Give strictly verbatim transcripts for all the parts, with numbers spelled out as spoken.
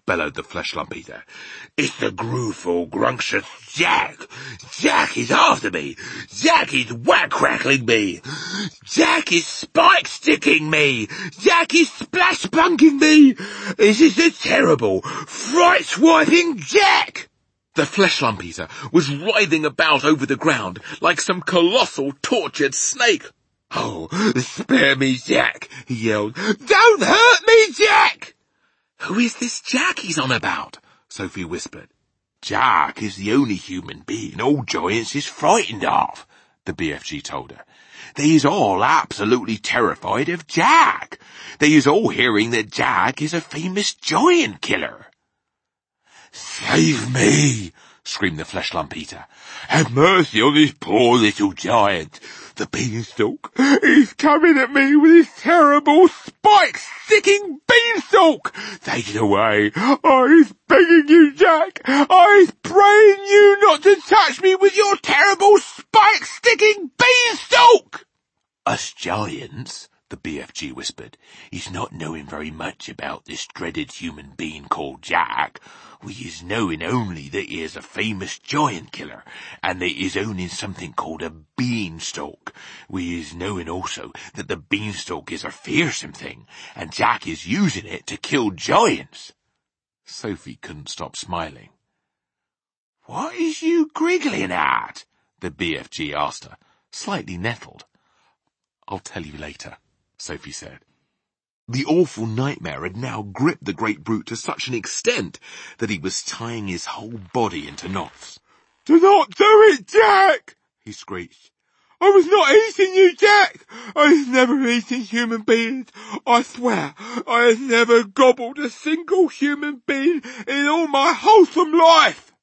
bellowed the Flesh Lump Eater. It's the grueful, grunctious Jack. Jack is after me. Jack is whack-crackling me. Jack is spike-sticking me. Jack is splash-bunking me. This is the terrible, fright-swiping Jack. The Flesh Lump Eater was writhing about over the ground like some colossal, tortured snake. Oh, spare me, Jack, he yelled. Don't hurt me, Jack! Who is this Jack he's on about? Sophie whispered. Jack is the only human being all giants is frightened of, the B F G told her. They is all absolutely terrified of Jack. They is all hearing that Jack is a famous giant killer. Save me, screamed the Flesh Lump Eater. Have mercy on this poor little giant. The beanstalk is coming at me with his terrible spike-sticking beanstalk. Take it away. I is begging you, Jack. I is praying you not to touch me with your terrible spike-sticking beanstalk. Us giants, the B F G whispered, is not knowing very much about this dreaded human being called Jack. We is knowing only that he is a famous giant killer, and that he is owning something called a beanstalk. We is knowing also that the beanstalk is a fearsome thing, and Jack is using it to kill giants. Sophie couldn't stop smiling. What is you griggling at? The B F G asked her, slightly nettled. I'll tell you later, Sophie said. The awful nightmare had now gripped the great brute to such an extent that he was tying his whole body into knots. Do not do it, Jack! He screeched. I was not eating you, Jack! I have never eaten human beings. I swear, I have never gobbled a single human being in all my wholesome life.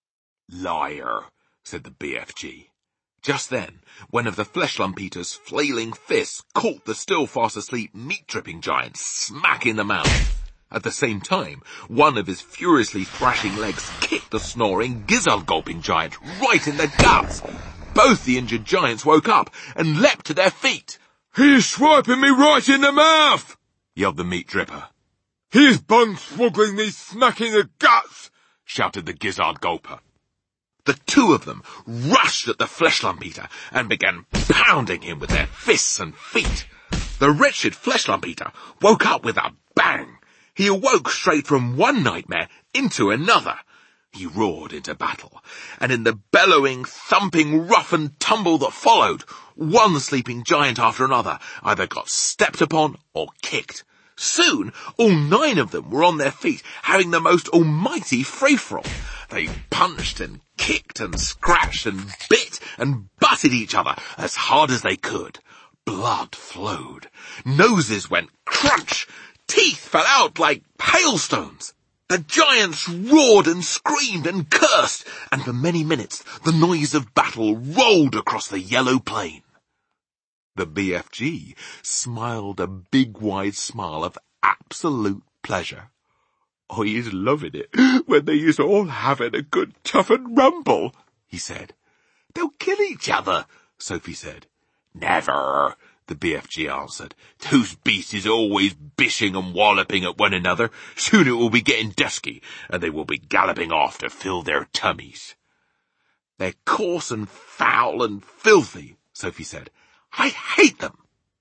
Liar, said the B F G. Just then, one of the Flesh Lump Eater's flailing fists caught the still fast asleep meat-dripping giant smack in the mouth. At the same time, one of his furiously thrashing legs kicked the snoring, gizzard-gulping giant right in the guts. Both the injured giants woke up and leapt to their feet. He is swiping me right in the mouth, yelled the meat dripper. He is bung-swoggling me smack in the guts, shouted the gizzard-gulper. The two of them rushed at the Flesh Lump Eater and began pounding him with their fists and feet. The wretched Flesh Lump Eater woke up with a bang. He awoke straight from one nightmare into another. He roared into battle, and in the bellowing, thumping rough and tumble that followed, one sleeping giant after another either got stepped upon or kicked. Soon, all nine of them were on their feet, having the most almighty free-for-all. They punched and kicked and scratched and bit and butted each other as hard as they could. Blood flowed. Noses went crunch. Teeth fell out like hailstones. The giants roared and screamed and cursed, and for many minutes the noise of battle rolled across the yellow plain. The B F G smiled a big wide smile of absolute pleasure. I is loving it when they is all having a good toughened rumble, he said. They'll kill each other, Sophie said. Never, the B F G answered. Those beasts is always bishing and walloping at one another. Soon it will be getting dusky, and they will be galloping off to fill their tummies. They're coarse and foul and filthy, Sophie said. I hate them.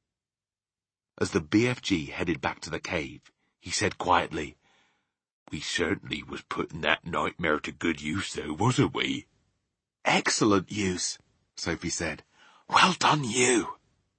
As the B F G headed back to the cave, he said quietly, We certainly was putting that nightmare to good use, though, wasn't we? Excellent use, Sophie said. Well done, you.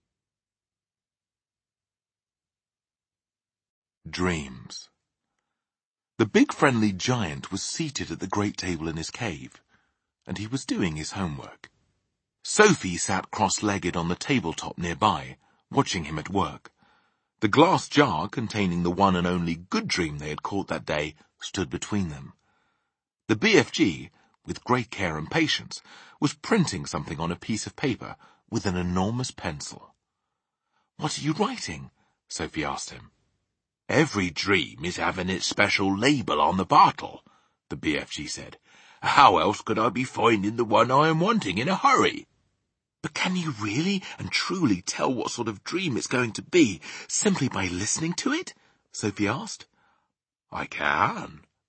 Dreams. The big friendly giant was seated at the great table in his cave, and he was doing his homework. Sophie sat cross-legged on the tabletop nearby, watching him at work. The glass jar containing the one and only good dream they had caught that day stood between them. The B F G, with great care and patience, was printing something on a piece of paper with an enormous pencil. What are you writing? Sophie asked him. Every dream is having its special label on the bottle, the B F G said. How else could I be finding the one I am wanting in a hurry? But can you really and truly tell what sort of dream it's going to be simply by listening to it? Sophie asked. I can,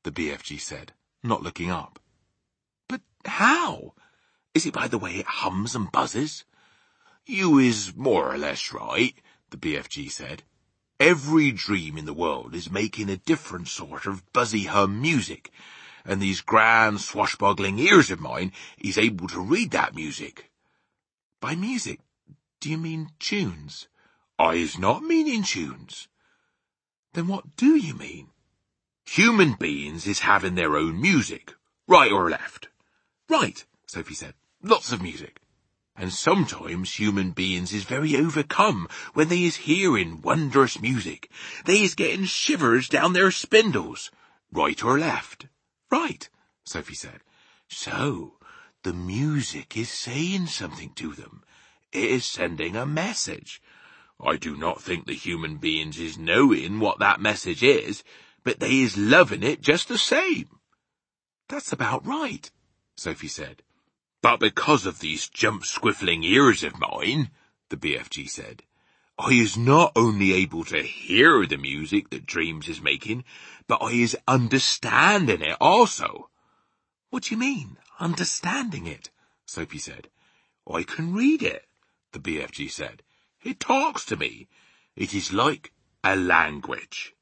the B F G said, not looking up. But how? Is it by the way it hums and buzzes? You is more or less right, the B F G said. Every dream in the world is making a different sort of buzzy hum music, and these grand swashbuckling ears of mine is able to read that music. By music, do you mean tunes? I is not meaning tunes. Then what do you mean? Human beings is having their own music, right or left. Right, Sophie said. Lots of music. And sometimes human beings is very overcome when they is hearing wondrous music. They is getting shivers down their spindles, right or left. Right, Sophie said. So, the music is saying something to them. It is sending a message. I do not think the human beings is knowing what that message is, but they is loving it just the same. That's about right, Sophie said. But because of these jump-squiffling ears of mine, the B F G said, I is not only able to hear the music that dreams is making, but I is understanding it also. What do you mean, understanding it? Sophie said. I can read it, the B F G said. It talks to me. It is like a language.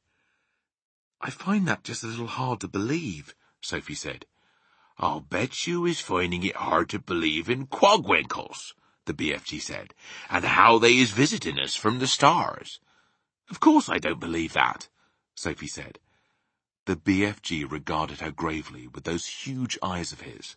I find that just a little hard to believe, Sophie said. I'll bet you is finding it hard to believe in quagwinkles, the B F G said, and how they is visiting us from the stars. Of course I don't believe that, Sophie said. The B F G regarded her gravely with those huge eyes of his.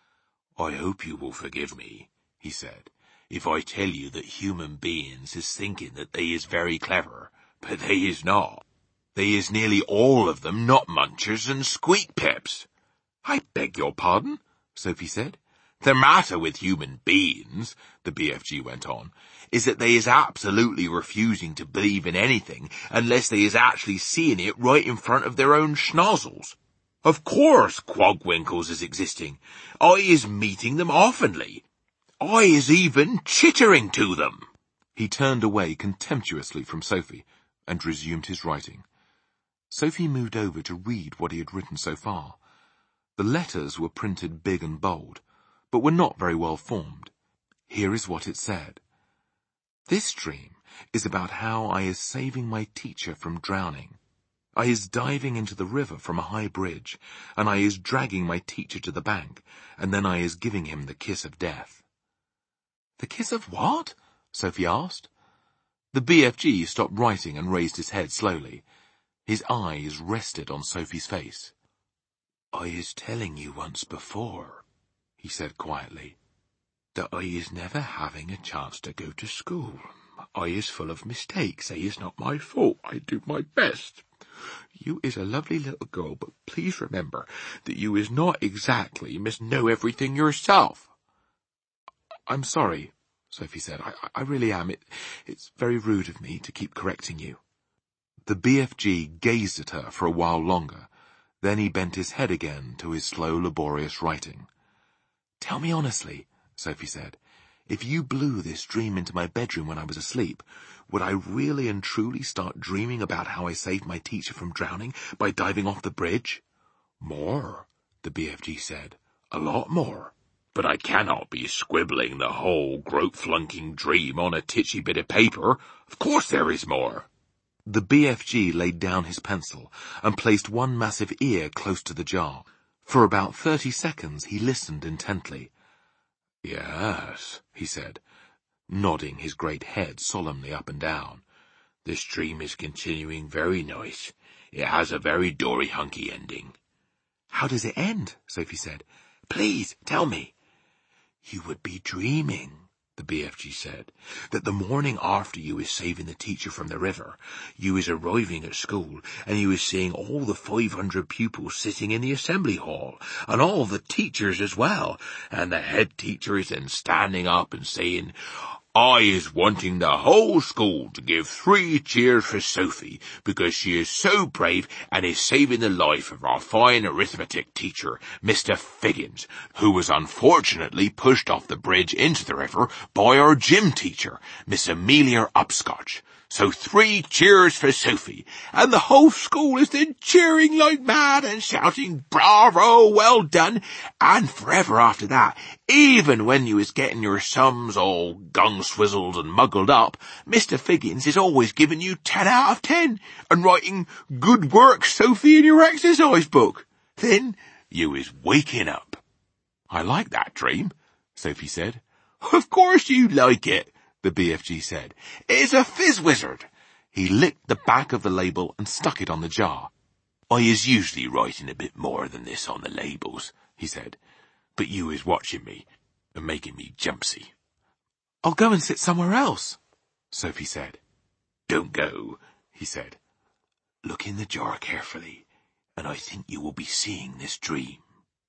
I hope you will forgive me, he said, if I tell you that human beings is thinking that they is very clever, but they is not. They is nearly all of them nut munchers and squeak pips. I beg your pardon, Sophie said. The matter with human beings, the B F G went on, is that they is absolutely refusing to believe in anything unless they is actually seeing it right in front of their own schnozzles. Of course quagwinkles is existing. I is meeting them oftenly. I is even chittering to them. He turned away contemptuously from Sophie and resumed his writing. Sophie moved over to read what he had written so far. The letters were printed big and bold, but were not very well formed. Here is what it said. This dream is about how I is saving my teacher from drowning. I is diving into the river from a high bridge, and I is dragging my teacher to the bank, and then I is giving him the kiss of death. The kiss of what? Sophie asked. The B F G stopped writing and raised his head slowly. His eyes rested on Sophie's face. I is telling you once before, he said quietly, that I is never having a chance to go to school. I is full of mistakes. They is not my fault. I do my best. You is a lovely little girl, but please remember that you is not exactly must know everything yourself. I'm sorry, Sophie said. I, I really am. It, it's very rude of me to keep correcting you. The B F G gazed at her for a while longer. Then he bent his head again to his slow, laborious writing. Tell me honestly, Sophie said, if you blew this dream into my bedroom when I was asleep, would I really and truly start dreaming about how I saved my teacher from drowning by diving off the bridge? More, the B F G said. A lot more. But I cannot be scribbling the whole groat-flunking dream on a titchy bit of paper. Of course there is more. The B F G laid down his pencil and placed one massive ear close to the jar. For about thirty seconds he listened intently. Yes, he said, nodding his great head solemnly up and down. This dream is continuing very nice. It has a very dory-hunky ending. How does it end? Sophie said. Please, tell me. You would be dreaming, the B F G said, that the morning after you is saving the teacher from the river, you is arriving at school, and you is seeing all the five hundred pupils sitting in the assembly hall, and all the teachers as well, and the head teacher is then standing up and saying, I is wanting the whole school to give three cheers for Sophie, because she is so brave and is saving the life of our fine arithmetic teacher, Mister Figgins, who was unfortunately pushed off the bridge into the river by our gym teacher, Miss Amelia Upscotch. So three cheers for Sophie, and the whole school is then cheering like mad and shouting, bravo, well done, and forever after that, even when you was getting your sums all gung-swizzled and muggled up, Mister Figgins is always giving you ten out of ten, and writing, good work, Sophie, in your exercise book. Then you is waking up. I like that dream, Sophie said. Of course you like it, the B F G said. It's a fizz wizard. He licked the back of the label and stuck it on the jar. I is usually writing a bit more than this on the labels, he said, but you is watching me and making me jumpsy. I'll go and sit somewhere else, Sophie said. Don't go, he said. Look in the jar carefully, and I think you will be seeing this dream.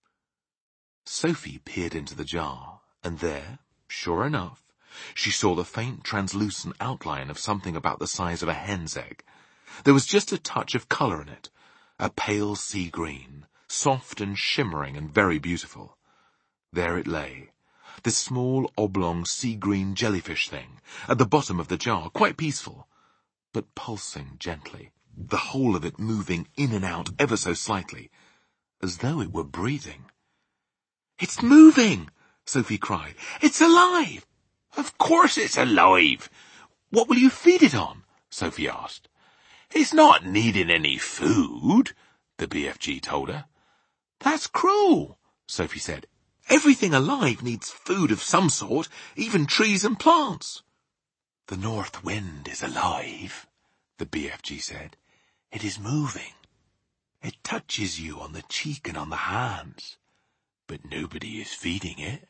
Sophie peered into the jar, and there, sure enough, she saw the faint translucent outline of something about the size of a hen's egg. There was just a touch of colour in it, a pale sea green, soft and shimmering and very beautiful. There it lay, this small oblong sea green jellyfish thing, at the bottom of the jar, quite peaceful, but pulsing gently, the whole of it moving in and out ever so slightly, as though it were breathing. "It's moving!" Sophie cried. "It's alive!" "Of course it's alive. What will you feed it on?" Sophie asked. "It's not needing any food," the B F G told her. "That's cruel," Sophie said. "Everything alive needs food of some sort, even trees and plants." "The north wind is alive," the B F G said. "It is moving. It touches you on the cheek and on the hands, but nobody is feeding it."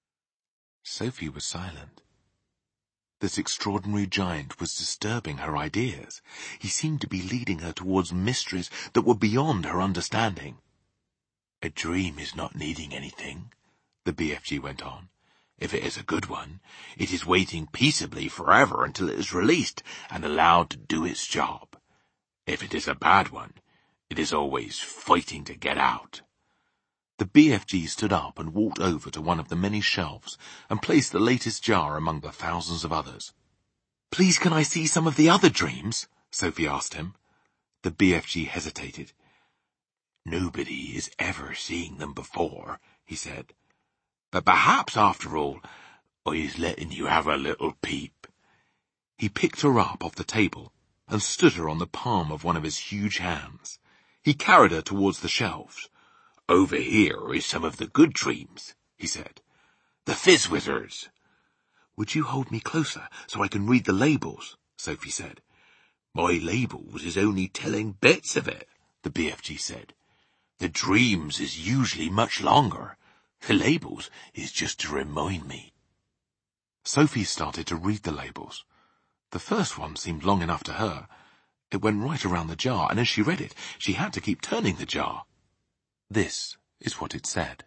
Sophie was silent. This extraordinary giant was disturbing her ideas. He seemed to be leading her towards mysteries that were beyond her understanding. "A dream is not needing anything," the B F G went on. "If it is a good one, it is waiting peaceably forever until it is released and allowed to do its job. If it is a bad one, it is always fighting to get out." The B F G stood up and walked over to one of the many shelves and placed the latest jar among the thousands of others. "Please, can I see some of the other dreams?" Sophie asked him. The B F G hesitated. "Nobody is ever seeing them before," he said. "But perhaps, after all, I is letting you have a little peep." He picked her up off the table and stood her on the palm of one of his huge hands. He carried her towards the shelves. "Over here is some of the good dreams," he said. "The fizz wizards." "Would you hold me closer so I can read the labels?" Sophie said. "My labels is only telling bits of it," the B F G said. "The dreams is usually much longer. The labels is just to remind me." Sophie started to read the labels. The first one seemed long enough to her. It went right around the jar, and as she read it, she had to keep turning the jar. This is what it said.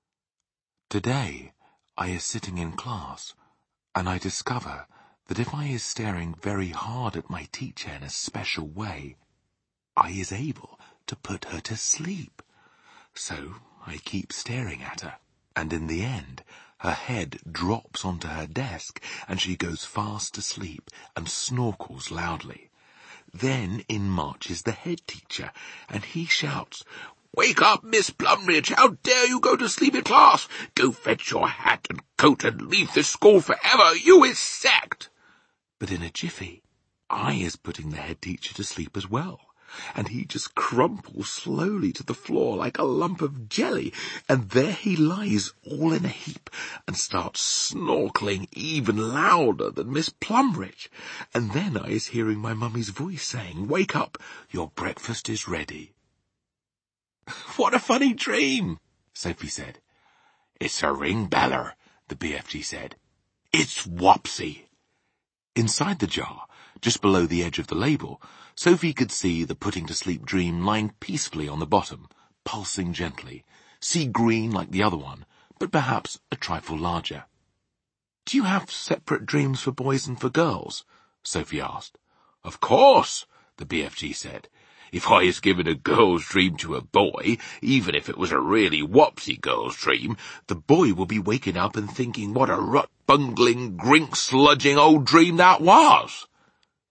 "Today, I is sitting in class, and I discover that if I is staring very hard at my teacher in a special way, I is able to put her to sleep. So I keep staring at her, and in the end, her head drops onto her desk, and she goes fast asleep and snorkles loudly. Then in marches the head teacher, and he shouts, 'Wake up, Miss Plumridge! How dare you go to sleep in class? Go fetch your hat and coat and leave the school forever! You is sacked!' But in a jiffy, I is putting the head teacher to sleep as well, and he just crumples slowly to the floor like a lump of jelly, and there he lies all in a heap and starts snorkeling even louder than Miss Plumridge, and then I is hearing my mummy's voice saying, 'Wake up, your breakfast is ready.'" "What a funny dream," Sophie said. "It's a ring beller," the B F G said. "It's Wopsy." Inside the jar, just below the edge of the label, Sophie could see the putting to sleep dream lying peacefully on the bottom, pulsing gently, sea green like the other one, but perhaps a trifle larger. "Do you have separate dreams for boys and for girls?" Sophie asked. "Of course," the B F G said. "If I is giving a girl's dream to a boy, even if it was a really wopsy girl's dream, the boy will be waking up and thinking what a rut-bungling, grink-sludging old dream that was."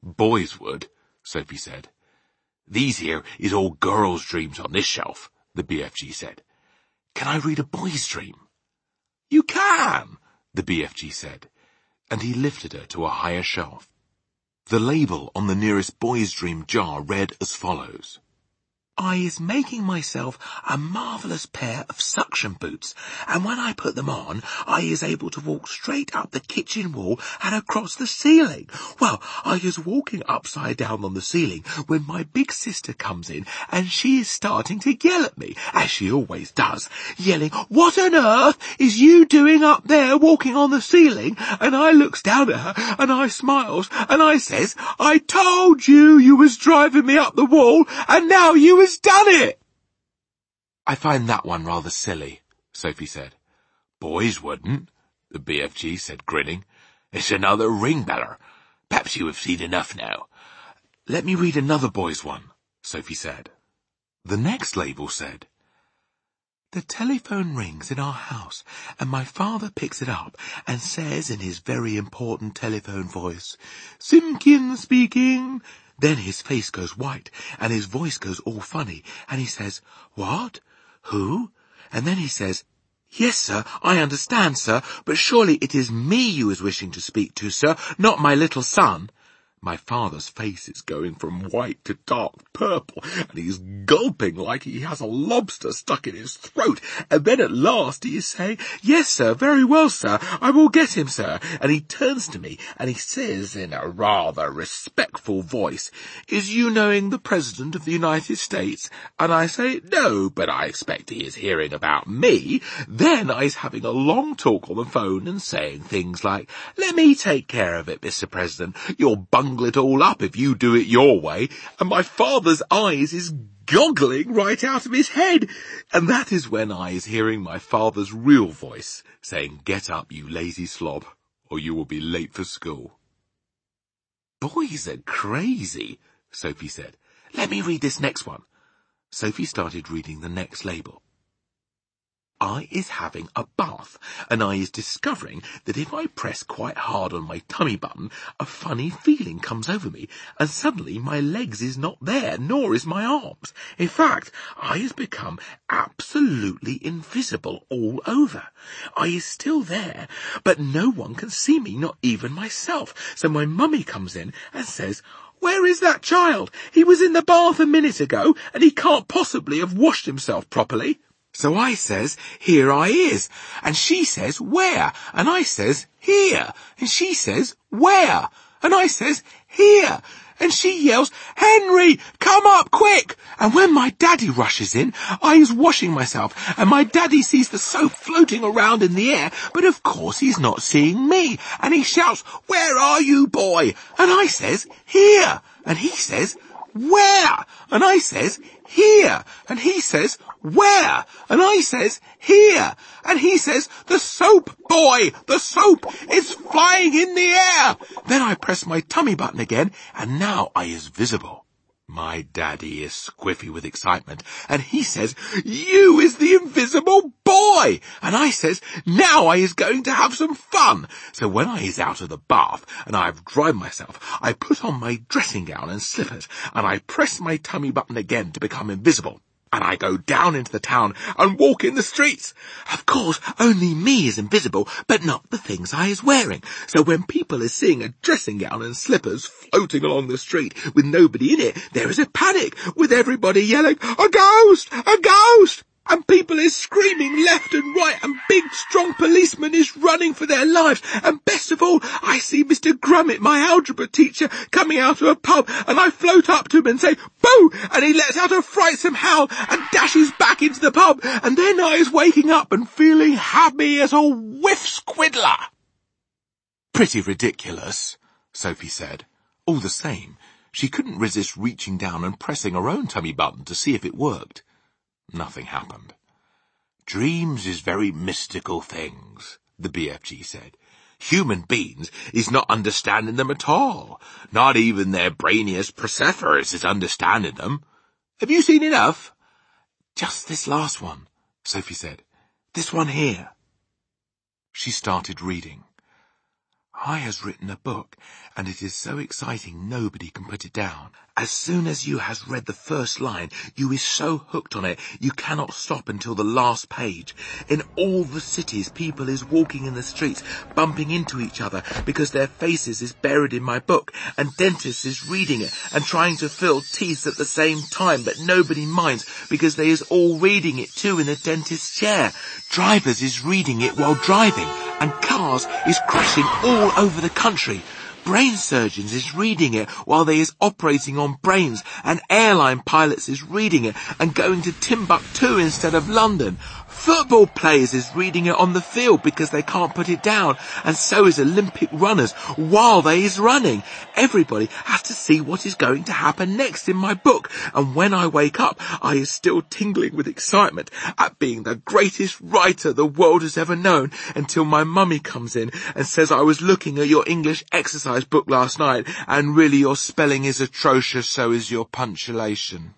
Boys would, Sophie said. These here is all girls' dreams on this shelf, the B F G said. Can I read a boy's dream? You can, the B F G said, and he lifted her to a higher shelf. The label on the nearest boy's dream jar read as follows. I is making myself a marvellous pair of suction boots, and when I put them on, I is able to walk straight up the kitchen wall and across the ceiling. Well, I is walking upside down on the ceiling when my big sister comes in, and she is starting to yell at me, as she always does, yelling, "What on earth is you doing up there walking on the ceiling?" And I looks down at her, and I smiles, and I says, "I told you you was driving me up the wall, and now you has done it." I find that one rather silly, Sophie said. Boys wouldn't, the B F G said, grinning. It's another ring beller. Perhaps you have seen enough now. Let me read another boy's one, Sophie said. The next label said, The telephone rings in our house, and my father picks it up and says in his very important telephone voice, "Simpkin speaking." Then his face goes white, and his voice goes all funny, and he says, "What? Who?" And then he says, "Yes, sir, I understand, sir, but surely it is me you is wishing to speak to, sir, not my little son." My father's face is going from white to dark purple, and he's gulping like he has a lobster stuck in his throat, and then at last he is saying, "Yes, sir, very well, sir, I will get him, sir." And he turns to me, and he says in a rather respectful voice, "Is you knowing the President of the United States?" And I say, "No, but I expect he is hearing about me." Then I is having a long talk on the phone and saying things like, "Let me take care of it, Mister President, you'll bungle it all up if you do it your way," and my father's eyes is goggling right out of his head. And that is when I is hearing my father's real voice saying, "Get up, you lazy slob, or you will be late for school." Boys are crazy, Sophie said. Let me read this next one. Sophie started reading the next label. I is having a bath, and I is discovering that if I press quite hard on my tummy button, a funny feeling comes over me, and suddenly my legs is not there, nor is my arms. In fact, I has become absolutely invisible all over. I is still there, but no one can see me, not even myself. So my mummy comes in and says, "Where is that child? He was in the bath a minute ago, and he can't possibly have washed himself properly." So I says, "Here I is." And she says, "Where?" And I says, "Here." And she says, "Where?" And I says, "Here." And she yells, "Henry, come up quick." And when my daddy rushes in, I is washing myself, and my daddy sees the soap floating around in the air, but of course he's not seeing me. And he shouts, "Where are you, boy?" And I says, "Here." And he says, "Where?" And I says, "Here." And he says, "Where?" And I says, "Here." And he says, "The soap, boy, the soap is flying in the air." Then I press my tummy button again, and now I is visible. My daddy is squiffy with excitement, and he says, "You is the invisible boy." And I says, "Now I is going to have some fun." So when I is out of the bath, and I have dried myself, I put on my dressing gown and slippers, and I press my tummy button again to become invisible. And I go down into the town and walk in the streets. Of course, only me is invisible, but not the things I is wearing. So when people is seeing a dressing gown and slippers floating along the street with nobody in it, there is a panic, with everybody yelling, "A ghost! A ghost!" And people is screaming left and right, and big, strong policemen is running for their lives. And best of all, I see Mister Grummett, my algebra teacher, coming out of a pub, and I float up to him and say, "Boo!" And he lets out a frightsome howl and dashes back into the pub. And then I is waking up and feeling happy as a whiff squiddler. Pretty ridiculous, Sophie said. All the same, she couldn't resist reaching down and pressing her own tummy button to see if it worked. Nothing happened. "Dreams is very mystical things," the B F G said. "Human beings is not understanding them at all. Not even their brainiest Persephorus is understanding them. Have you seen enough?" "Just this last one," Sophie said. "This one here." She started reading. I has written a book, and it is so exciting nobody can put it down. As soon as you has read the first line, you is so hooked on it, you cannot stop until the last page. In all the cities, people is walking in the streets, bumping into each other, because their faces is buried in my book, and dentists is reading it, and trying to fill teeth at the same time, but nobody minds, because they is all reading it too in a dentist's chair. Drivers is reading it while driving, and cars is crashing all over the country. Brain surgeons is reading it while they is operating on brains, and airline pilots is reading it and going to Timbuktu instead of London. Football players is reading it on the field because they can't put it down, and so is Olympic runners while they is running. Everybody has to see what is going to happen next in my book, and when I wake up, I is still tingling with excitement at being the greatest writer the world has ever known, until my mummy comes in and says I was looking at your English exercise book last night, and really your spelling is atrocious, so is your punctuation.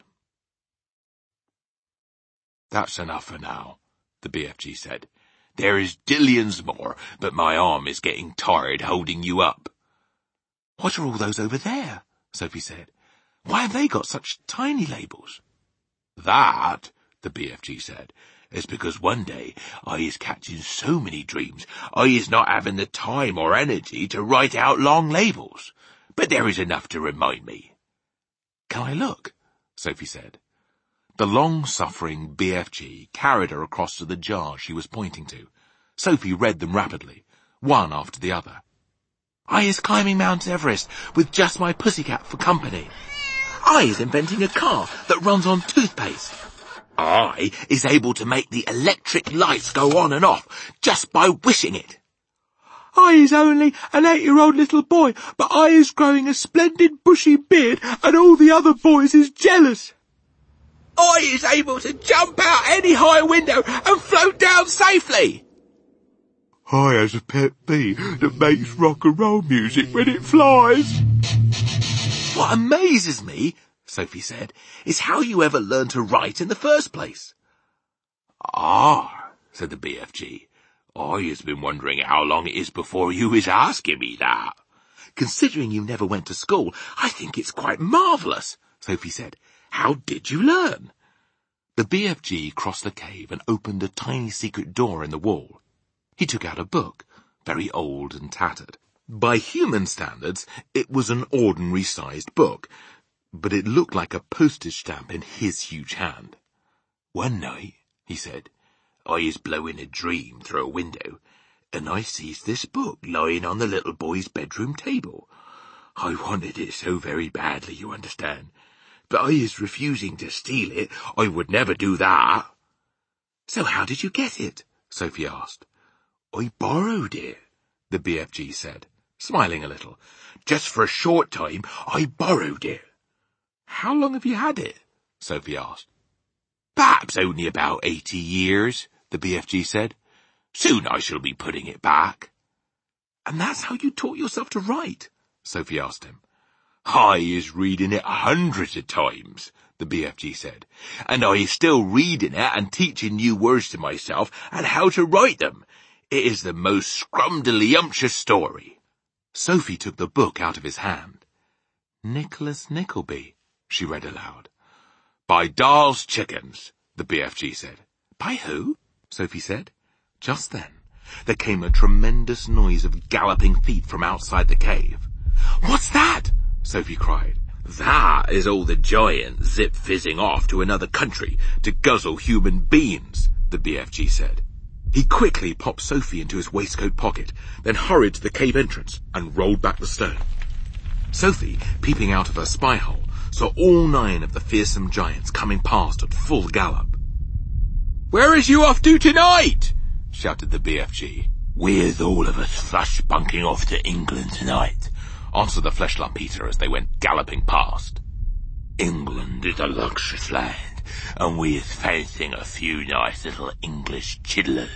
That's enough for now, the B F G said. There is dillions more, but my arm is getting tired holding you up. What are all those over there? Sophie said. Why have they got such tiny labels? That, the B F G said, is because one day I is catching so many dreams, I is not having the time or energy to write out long labels. But there is enough to remind me. Can I look? Sophie said. The long-suffering B F G carried her across to the jar she was pointing to. Sophie read them rapidly, one after the other. I is climbing Mount Everest with just my pussycat for company. I is inventing a car that runs on toothpaste. I is able to make the electric lights go on and off just by wishing it. I is only an eight-year-old little boy, but I is growing a splendid bushy beard, and all the other boys is jealous. I is able to jump out any high window and float down safely. I has a pet bee that makes rock and roll music when it flies. What amazes me, Sophie said, is how you ever learned to write in the first place. Ah, said the B F G, I has been wondering how long it is before you is asking me that. Considering you never went to school, I think it's quite marvellous, Sophie said. How did you learn? The B F G crossed the cave and opened a tiny secret door in the wall. He took out a book, very old and tattered. By human standards, it was an ordinary-sized book, but it looked like a postage stamp in his huge hand. One night, he said, I is blowing a dream through a window, and I sees this book lying on the little boy's bedroom table. I wanted it so very badly, you understand. But I is refusing to steal it. I would never do that. So how did you get it? Sophie asked. I borrowed it, the B F G said, smiling a little. Just for a short time, I borrowed it. How long have you had it? Sophie asked. Perhaps only about eighty years, the B F G said. Soon I shall be putting it back. And that's how you taught yourself to write? Sophie asked him. I is reading it hundreds of times, the B F G said, and I is still reading it and teaching new words to myself and how to write them. It is the most scrumdiddlyumptious story. Sophie took the book out of his hand. Nicholas Nickleby, she read aloud. By Dahl's Chickens, the B F G said. By who? Sophie said. Just then, there came a tremendous noise of galloping feet from outside the cave. What's that? Sophie cried. That is all the giants zip-fizzing off to another country to guzzle human beings, the B F G said. He quickly popped Sophie into his waistcoat pocket, then hurried to the cave entrance and rolled back the stone. Sophie, peeping out of her spy hole, saw all nine of the fearsome giants coming past at full gallop. Where is you off to tonight? Shouted the B F G. With all of us flush bunking off to England tonight, answered the Fleshlump Eater as they went galloping past. England is a luxurious land, and we is fancying a few nice little English chidlers.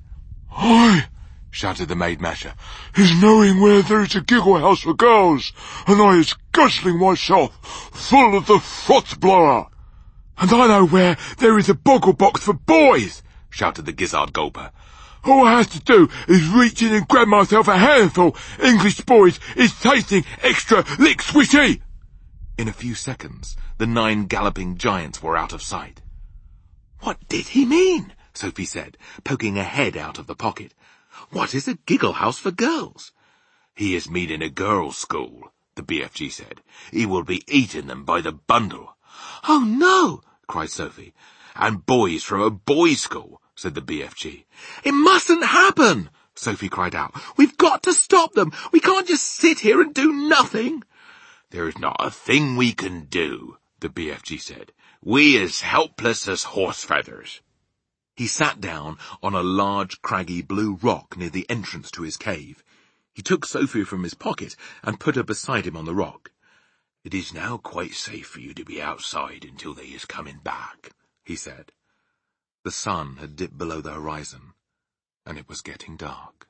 I, shouted the Maid Masher, is knowing where there is a giggle house for girls, and I is guzzling myself full of the froth blower. And I know where there is a boggle box for boys, shouted the Gizzard Gulper. All I have to do is reach in and grab myself a handful. English boys is tasting extra lick squishy. In a few seconds, the nine galloping giants were out of sight. "What did he mean?" Sophie said, poking her head out of the pocket. "What is a giggle house for girls?" "He is meeting a girls' school," the B F G said. "He will be eating them by the bundle." "Oh, no!" cried Sophie. "And boys from a boys' school," said the B F G. "It mustn't happen!" Sophie cried out. "We've got to stop them. We can't just sit here and do nothing." "There's not a thing we can do," the B F G said. "We as helpless as horse feathers." He sat down on a large, craggy blue rock near the entrance to his cave. He took Sophie from his pocket and put her beside him on the rock. "It is now quite safe for you to be outside until they is coming back," he said. The sun had dipped below the horizon, and it was getting dark.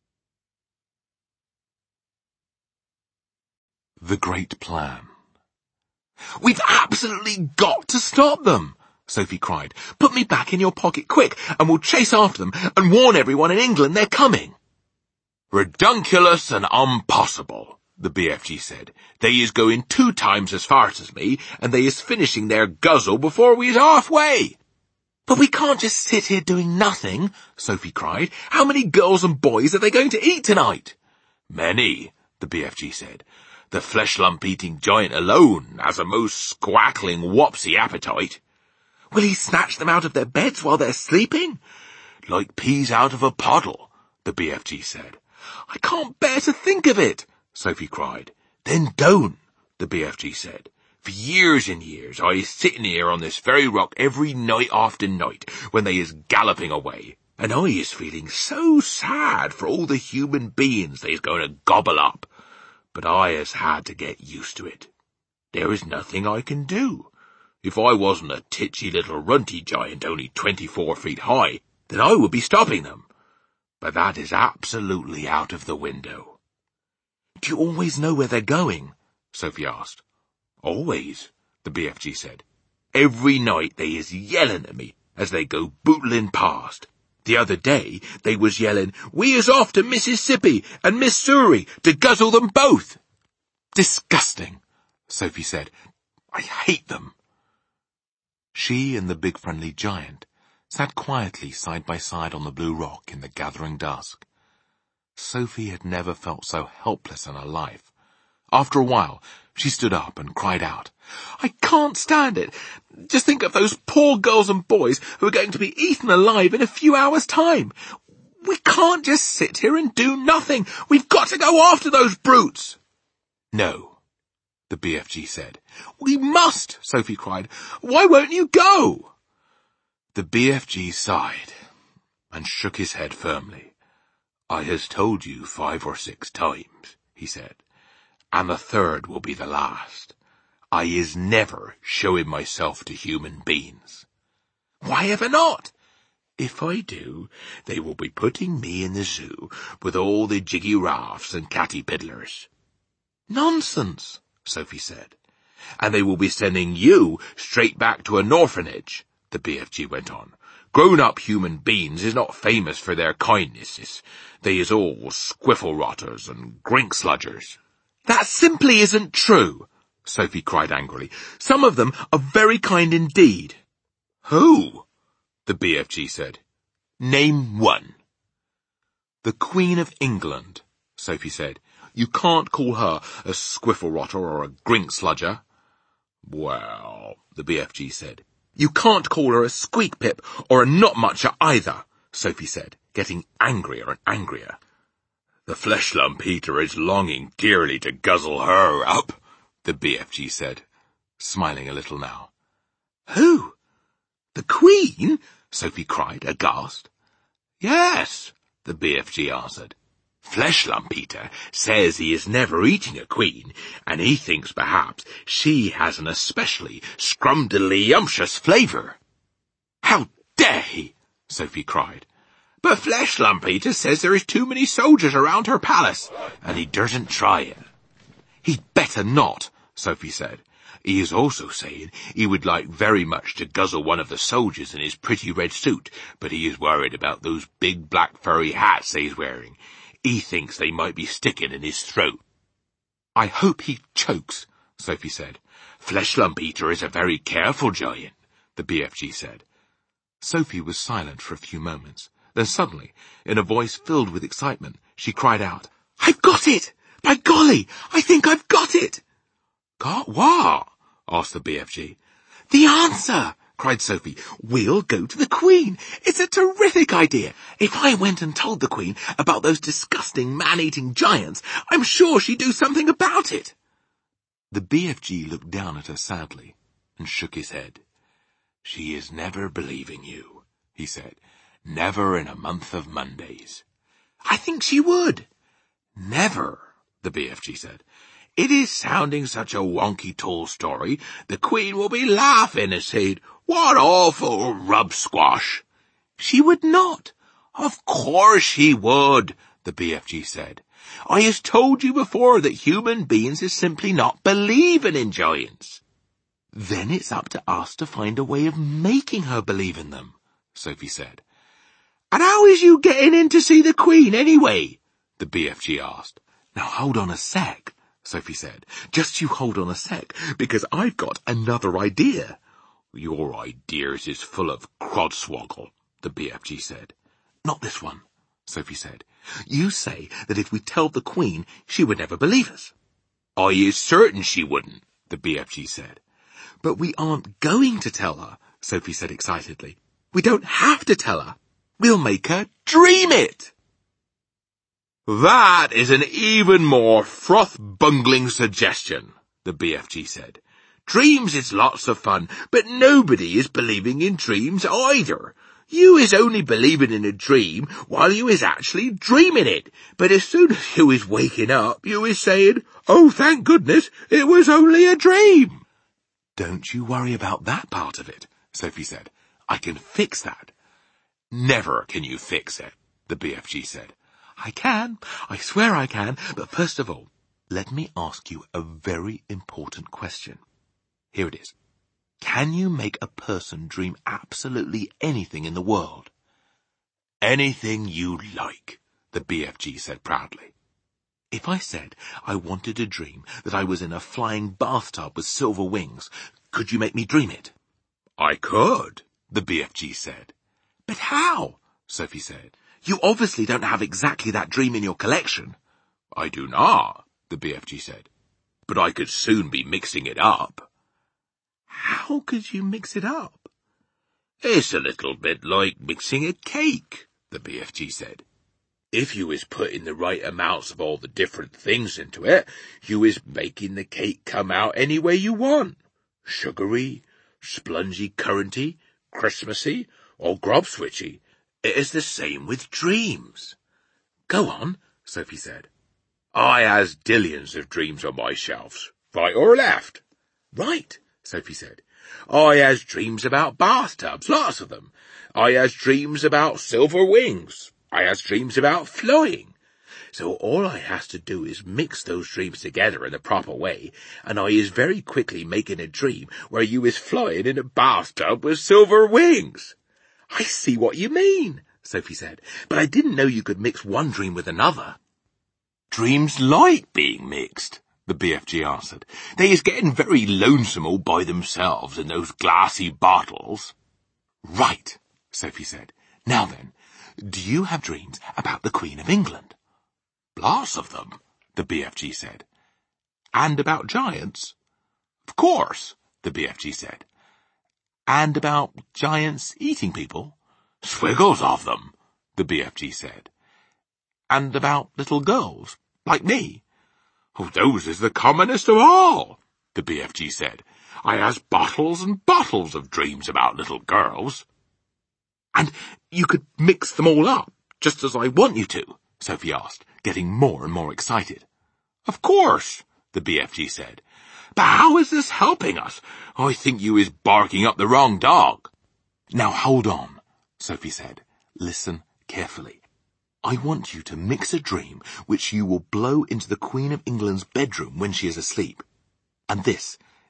The Great Plan. "We've absolutely got to stop them!" Sophie cried. "Put me back in your pocket, quick, and we'll chase after them and warn everyone in England they're coming." "Redunculous and impossible," the B F G said. "They is going two times as fast as me, and they is finishing their guzzle before we is halfway." "But we can't just sit here doing nothing," Sophie cried. "How many girls and boys are they going to eat tonight?" "Many," the B F G said. "The flesh-lump-eating giant alone has a most squackling wopsy appetite." "Will he snatch them out of their beds while they're sleeping?" "Like peas out of a puddle," the B F G said. "I can't bear to think of it," Sophie cried. "Then don't," the B F G said. "For years and years I is sitting here on this very rock every night after night when they is galloping away, and I is feeling so sad for all the human beings they is going to gobble up. But I has had to get used to it. There is nothing I can do. If I wasn't a titsy little runty giant only twenty-four feet high, then I would be stopping them. But that is absolutely out of the window." "Do you always know where they're going?" Sophie asked. "Always," the B F G said. "Every night they is yelling at me as they go bootling past. The other day they was yelling, 'We is off to Mississippi and Missouri to guzzle them both.'" "Disgusting," Sophie said. "I hate them." She and the big friendly giant sat quietly side by side on the blue rock in the gathering dusk. Sophie had never felt so helpless in her life. After a while, she stood up and cried out, "I can't stand it! Just think of those poor girls and boys who are going to be eaten alive in a few hours' time. We can't just sit here and do nothing. We've got to go after those brutes." "No," the B F G said. "We must," Sophie cried. "Why won't you go?" The B F G sighed and shook his head firmly. "I has told you five or six times," he said, "and the third will be the last. I is never showing myself to human beings." "Why ever not?" "If I do, they will be putting me in the zoo with all the jiggy raffs and caterpillars." "Nonsense," Sophie said. "And they will be sending you straight back to an orphanage," the B F G went on. "Grown-up human beings is not famous for their kindnesses. They is all squiffle-rotters and grink-sludgers." "That simply isn't true," Sophie cried angrily. "Some of them are very kind indeed." "Who?" the B F G said. "Name one." "The Queen of England," Sophie said. "You can't call her a squiffle-rotter or a grink-sludger." "Well," the B F G said. "You can't call her a squeak-pip or a not-mucher either," Sophie said, getting angrier and angrier. "The flesh-lump eater is longing dearly to guzzle her up," the B F G said, smiling a little now. "Who? The Queen?" Sophie cried, aghast. "Yes," the B F G answered. "Flesh-lump eater says he is never eating a queen, and he thinks perhaps she has an especially scrumdiddly-umptious flavour." "How dare he!" Sophie cried. "But Flesh-lump eater says there is too many soldiers around her palace, and he doesn't try it." "He'd better not," Sophie said. He is also saying he would like very much to guzzle one of the soldiers in his pretty red suit, but he is worried about those big black furry hats he's wearing. He thinks they might be sticking in his throat. I hope he chokes, Sophie said. Flesh Lump Eater is a very careful giant, the B F G said. Sophie was silent for a few moments. Then suddenly, in a voice filled with excitement, she cried out, "I've got it! By golly, I think I've got it!" "Got what?" asked the B F G. "The answer!" cried Sophie. "We'll go to the Queen. It's a terrific idea. If I went and told the Queen about those disgusting man-eating giants, I'm sure she'd do something about it." The B F G looked down at her sadly and shook his head. "She is never believing you," he said. "Never in a month of Mondays." "I think she would." "Never," the B F G said. "It is sounding such a wonky tall story, the Queen will be laughing and saying, 'What awful rub squash!'" "She would not." "Of course she would," the B F G said. "I has told you before that human beings is simply not believing in giants." "Then it's up to us to find a way of making her believe in them," Sophie said. "And how is you getting in to see the Queen, anyway?" the B F G asked. "Now hold on a sec," Sophie said. "Just you hold on a sec, because I've got another idea." "Your ideas is full of crodswoggle," the B F G said. "Not this one," Sophie said. "You say that if we tell the Queen, she would never believe us." "I is certain she wouldn't," the B F G said. "But we aren't going to tell her," Sophie said excitedly. "We don't have to tell her. We'll make her dream it." "That is an even more froth-bungling suggestion," the B F G said. "Dreams is lots of fun, but nobody is believing in dreams either. You is only believing in a dream while you is actually dreaming it, but as soon as you is waking up, you is saying, 'Oh, thank goodness, it was only a dream.'" "Don't you worry about that part of it," Sophie said. "I can fix that." "Never can you fix it," the B F G said. "I can. I swear I can. But first of all, let me ask you a very important question. Here it is. Can you make a person dream absolutely anything in the world?" "Anything you like," the B F G said proudly. If I said I wanted to dream that I was in a flying bathtub with silver wings, could you make me dream it? "I could," the B F G said. "But how?" Sophie said. "You obviously don't have exactly that dream in your collection." "I do not," the B F G said. "But I could soon be mixing it up." "How could you mix it up?" "It's a little bit like mixing a cake," the B F G said. "If you is putting the right amounts of all the different things into it, you is making the cake come out any way you want. Sugary, spongy curranty, Christmassy, or grobswitchy. It is the same with dreams." "Go on," Sophie said. "I has dillions of dreams on my shelves, right or left." "Right," Sophie said. "I has dreams about bathtubs, lots of them. I has dreams about silver wings. I has dreams about flying. So all I has to do is mix those dreams together in the proper way, and I is very quickly making a dream where you is flying in a bathtub with silver wings." "I see what you mean," Sophie said, "but I didn't know you could mix one dream with another." "Dreams like being mixed," the B F G answered. "They is getting very lonesome all by themselves in those glassy bottles." "Right," Sophie said. "Now then, do you have dreams about the Queen of England?" "Lots of them," the B F G said. "And about giants?" "Of course," the B F G said. "And about giants eating people?" "Swiggles of them," the B F G said. "And about little girls, like me?" "Oh, those is the commonest of all," the B F G said. "I has bottles and bottles of dreams about little girls." "And you could mix them all up, just as I want you to?" Sophie asked, getting more and more excited. "Of course," the B F G said. "But how is this helping us? I think you is barking up the wrong dog." "Now hold on," Sophie said. "Listen carefully. I want you to mix a dream which you will blow into the Queen of England's bedroom when she is asleep. And this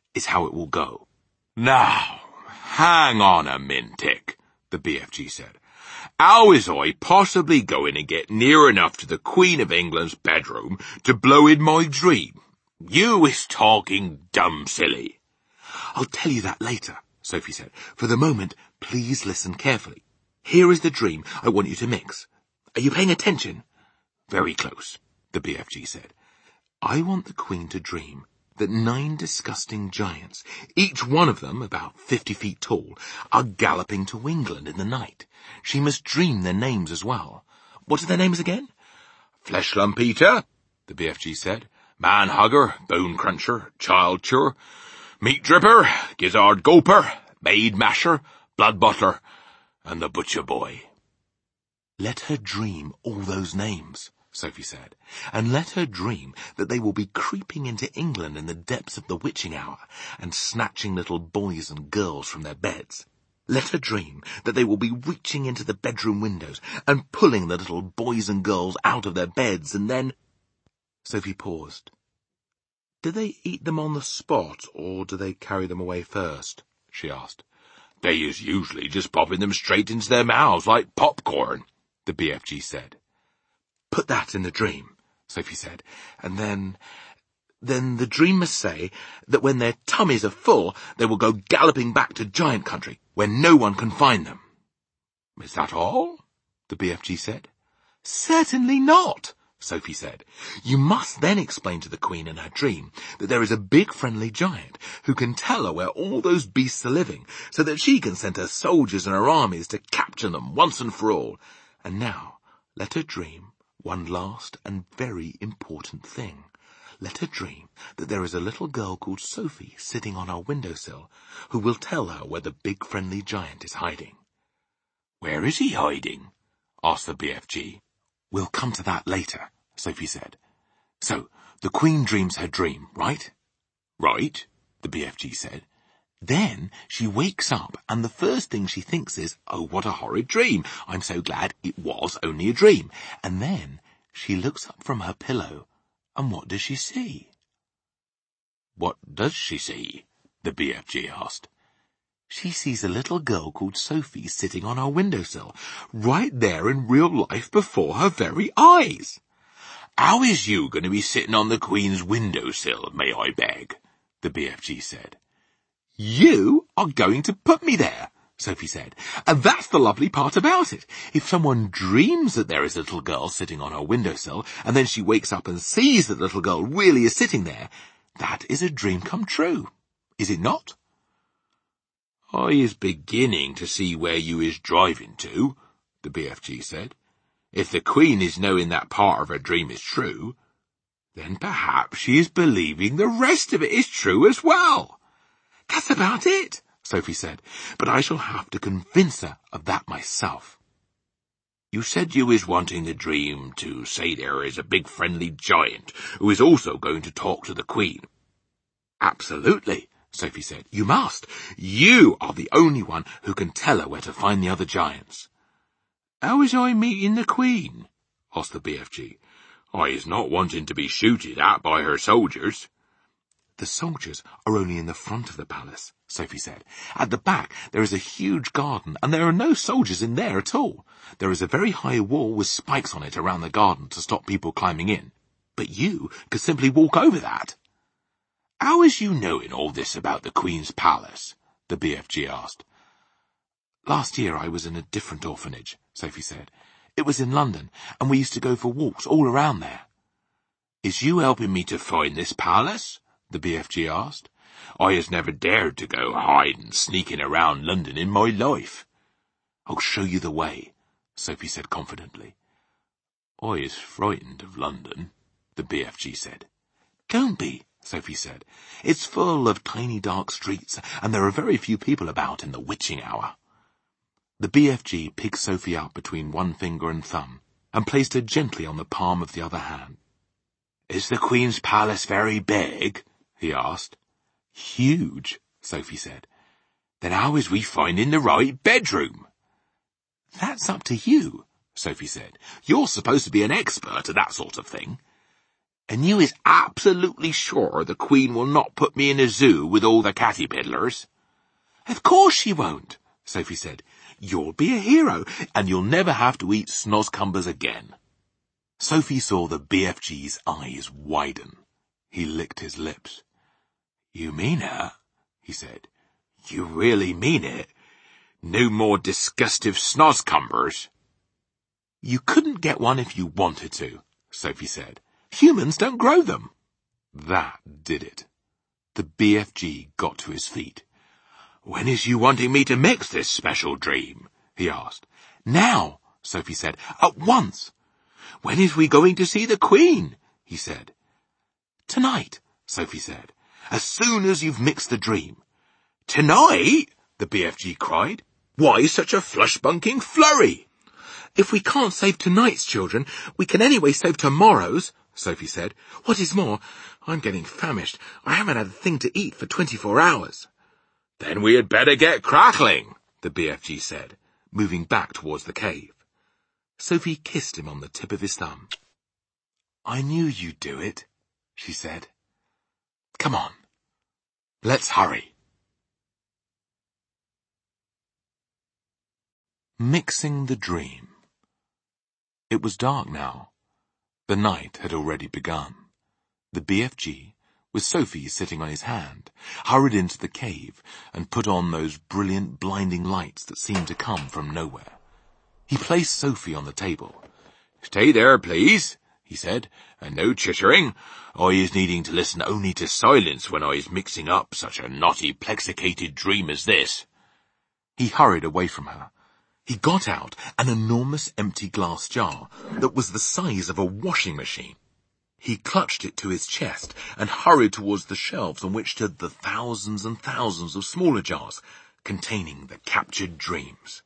is how it will go. Now, hang on a minute, the B F G said. How is I possibly going to get near enough to the Queen of England's bedroom to blow in my dream? You is talking dumb silly. I'll tell you that later, Sophie said. For the moment, please listen carefully. Here is the dream I want you to mix. Are you paying attention? Very close, the B F G said. I want the Queen to dream that nine disgusting giants, each one of them about fifty feet tall, are galloping to England in the night. She must dream their names as well. What are their names again? Flesh Lump Eater, the B F G said. Man Hugger, Bone Cruncher, Child Chewer, Meat Dripper, Gizzard Gulper, Maid Masher, Blood Butler, and the Butcher Boy. Let her dream all those names, Sophie said, and let her dream that they will be creeping into England in the depths of the witching hour and snatching little boys and girls from their beds. Let her dream that they will be reaching into the bedroom windows and pulling the little boys and girls out of their beds, and then... Sophie paused. Do they eat them on the spot, or do they carry them away first? She asked. They is usually just popping them straight into their mouths like popcorn, the B F G said. Put that in the dream, Sophie said, and then... Then the dream must say that when their tummies are full, they will go galloping back to Giant Country, where no one can find them. Is that all? The B F G said. Certainly not, Sophie said. You must then explain to the Queen in her dream that there is a big friendly giant who can tell her where all those beasts are living, so that she can send her soldiers and her armies to capture them once and for all. And now, let her dream one last and very important thing. Let her dream that there is a little girl called Sophie sitting on our windowsill who will tell her where the big friendly giant is hiding. Where is he hiding? Asked the B F G. We'll come to that later, Sophie said. So, the Queen dreams her dream, right? Right, the B F G said. Then she wakes up and the first thing she thinks is, oh, what a horrid dream. I'm so glad it was only a dream. And then she looks up from her pillow. And what does she see? What does she see? The B F G asked. She sees a little girl called Sophie sitting on our windowsill, right there in real life before her very eyes. How is you going to be sitting on the Queen's windowsill, may I beg? The B F G said. You are going to put me there, Sophie said. And that's the lovely part about it. If someone dreams that there is a little girl sitting on her windowsill, and then she wakes up and sees that the little girl really is sitting there, that is a dream come true. Is it not? I is beginning to see where you is driving to, the B F G said. If the Queen is knowing that part of her dream is true, then perhaps she is believing the rest of it is true as well. That's about it, Sophie said, but I shall have to convince her of that myself. You said you is wanting the dream to say there is a big friendly giant who is also going to talk to the Queen. Absolutely, Sophie said. You must. You are the only one who can tell her where to find the other giants. How is I meeting the Queen? Asked the B F G. I is not wanting to be shooted at by her soldiers. The soldiers are only in the front of the palace, Sophie said. At the back there is a huge garden, and there are no soldiers in there at all. There is a very high wall with spikes on it around the garden to stop people climbing in. But you could simply walk over that. How is you knowing all this about the Queen's palace? The B F G asked. Last year I was in a different orphanage, Sophie said. It was in London, and we used to go for walks all around there. Is you helping me to find this palace? The B F G asked. I has never dared to go hiding, sneaking around London in my life. I'll show you the way, Sophie said confidently. I is frightened of London, the B F G said. Don't be, Sophie said. It's full of tiny dark streets, and there are very few people about in the witching hour. The B F G picked Sophie up between one finger and thumb, and placed her gently on the palm of the other hand. Is the Queen's palace very big? He asked. Huge, Sophie said. Then how is we finding the right bedroom? That's up to you, Sophie said. You're supposed to be an expert at that sort of thing. And you is absolutely sure the Queen will not put me in a zoo with all the caterpillars? Of course she won't, Sophie said. You'll be a hero, and you'll never have to eat snozcumbers again. Sophie saw the B F G's eyes widen. He licked his lips. You mean it? He said. You really mean it? No more disgustive snozcumbers? You couldn't get one if you wanted to, Sophie said. Humans don't grow them. That did it. The B F G got to his feet. When is you wanting me to mix this special dream? He asked. Now, Sophie said. At once. When is we going to see the Queen? He said. Tonight, Sophie said. As soon as you've mixed the dream. Tonight? The B F G cried. Why such a flush-bunking flurry? If we can't save tonight's children, we can anyway save tomorrow's, Sophie said. What is more, I'm getting famished. I haven't had a thing to eat for twenty-four hours. Then we had better get crackling, the B F G said, moving back towards the cave. Sophie kissed him on the tip of his thumb. I knew you'd do it, she said. Come on, let's hurry. Mixing the dream. It was dark now. The night had already begun. The B F G, with Sophie sitting on his hand, hurried into the cave and put on those brilliant blinding lights that seemed to come from nowhere. He placed Sophie on the table. Stay there, please, he said, and no chittering. I is needing to listen only to silence when I is mixing up such a knotty, plexicated dream as this. He hurried away from her. He got out an enormous empty glass jar that was the size of a washing machine. He clutched it to his chest and hurried towards the shelves on which stood the thousands and thousands of smaller jars containing the captured dreams.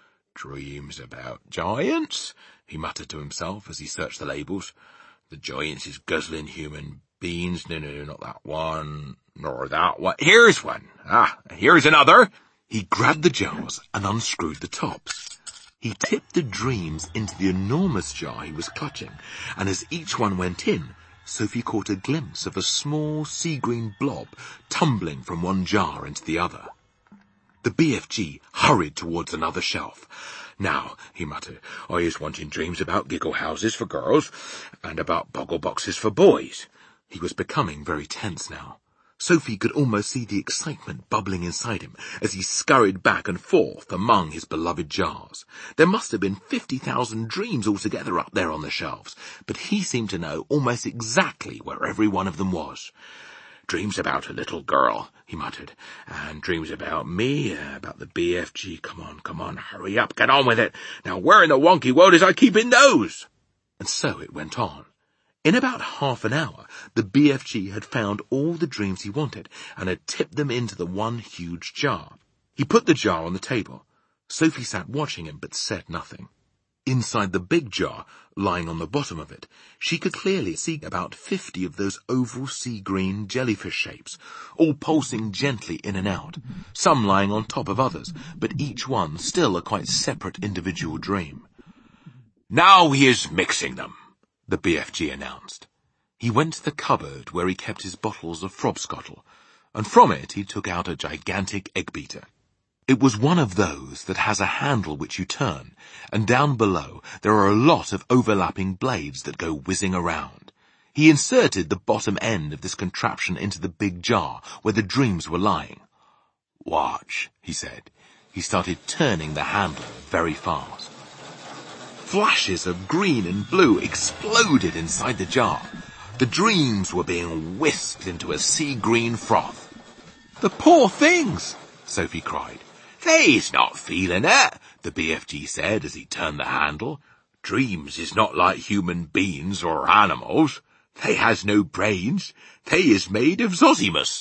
Dreams about giants, he muttered to himself as he searched the labels. The giants is guzzling human beings. No, no, no, not that one, nor that one. Here's one. Ah, here's another. He grabbed the jars and unscrewed the tops. He tipped the dreams into the enormous jar he was clutching, and as each one went in, Sophie caught a glimpse of a small sea-green blob tumbling from one jar into the other. The B F G hurried towards another shelf. Now, he muttered, I is wanting dreams about giggle houses for girls, and about boggle boxes for boys. He was becoming very tense now. Sophie could almost see the excitement bubbling inside him as he scurried back and forth among his beloved jars. There must have been fifty thousand dreams altogether up there on the shelves, but he seemed to know almost exactly where every one of them was. Dreams about a little girl, he muttered, and dreams about me, uh, about the B F G. Come on, come on, hurry up, get on with it. Now where in the wonky world is I keeping those? And so it went on. In about half an hour, the B F G had found all the dreams he wanted and had tipped them into the one huge jar. He put the jar on the table. Sophie sat watching him but said nothing. Inside the big jar, lying on the bottom of it, she could clearly see about fifty of those oval sea-green jellyfish shapes, all pulsing gently in and out, some lying on top of others, but each one still a quite separate individual dream. Now he is mixing them, the B F G announced. He went to the cupboard where he kept his bottles of Frobscottle, and from it he took out a gigantic egg beater. It was one of those that has a handle which you turn, and down below there are a lot of overlapping blades that go whizzing around. He inserted the bottom end of this contraption into the big jar where the dreams were lying. Watch, he said. He started turning the handle very fast. Flashes of green and blue exploded inside the jar. The dreams were being whisked into a sea-green froth. The poor things, Sophie cried. They's not feeling it, the B F G said as he turned the handle. Dreams is not like human beings or animals. They has no brains. They is made of Zosimus.